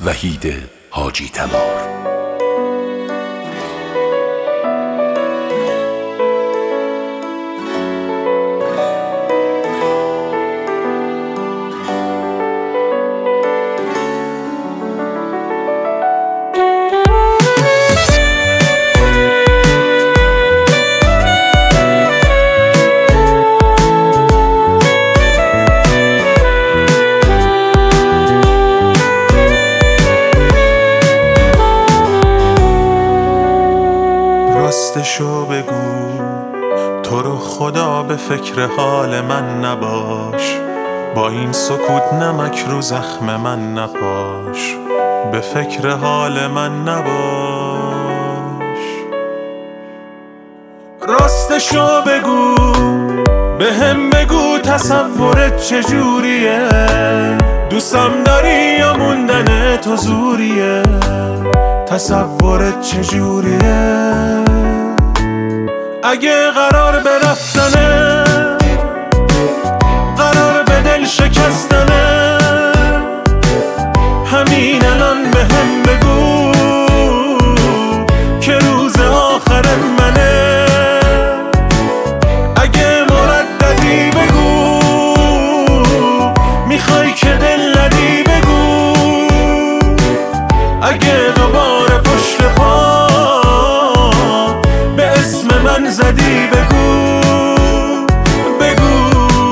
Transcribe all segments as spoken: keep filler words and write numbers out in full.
وحید حاجی تبار. راستشو بگو، تو رو خدا به فکر حال من نباش، با این سکوت نمک رو زخم من نپاش، به فکر حال من نباش. راستشو بگو، به هم بگو تصورت چجوریه، دوستم داری یا موندن تو زوریه، تصورت چجوریه. اگه قرار به رفتنه، قرار به دل شکستنه، همین الان به هم بگو که روز آخر منه. اگه مرددی بگو، میخوای که دل ندی بگو، اگه دوباره پشت پا به اسم من زدی بگو بگو.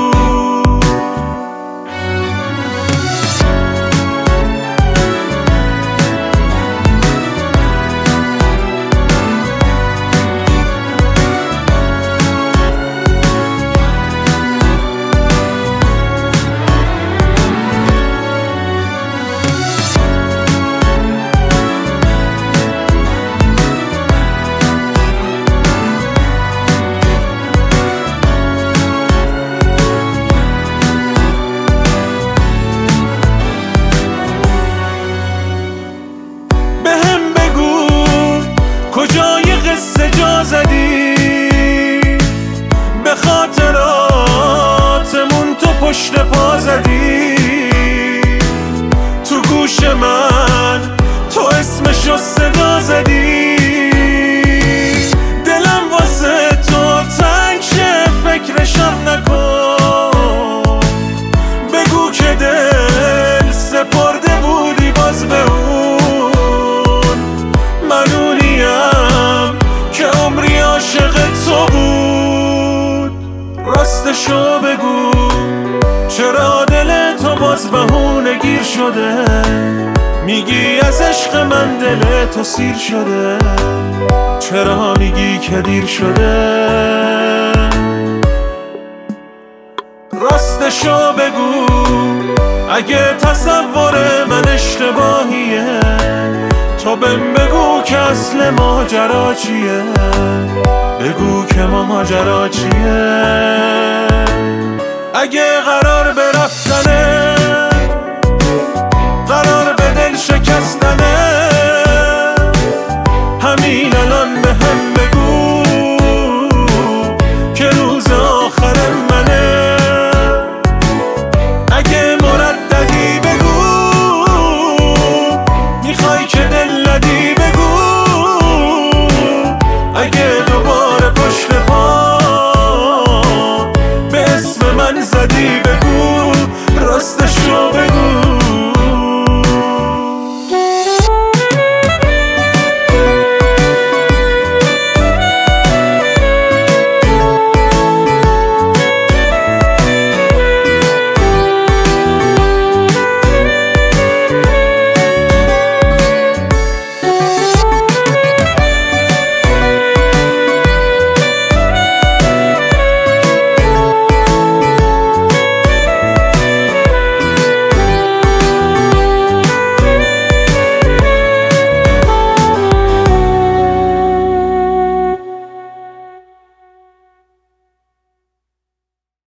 کجای قصه جا زدی، به خاطراتمون تو پشت پا زدی، تو گوش من تو اسمشو صدا زدی، دلم واسه تو تنگ شه فکرشم نکن، بگو که دل سپرده بودی باز به اون، منونیم که عمری عاشق تو بود. راستشو بگو، چرا دل تو باز بهونه گیر شده، میگی از عشق من دل تو سیر شده، چرا میگی که دیر شده. راستشو بگو، اگه تصور من اشتباهیه، تو بهم بگو که اصل ماجرا چیه، بگو که ماجرا چیه. اگه قرار به رفتنه، قرار به دل شکستنه،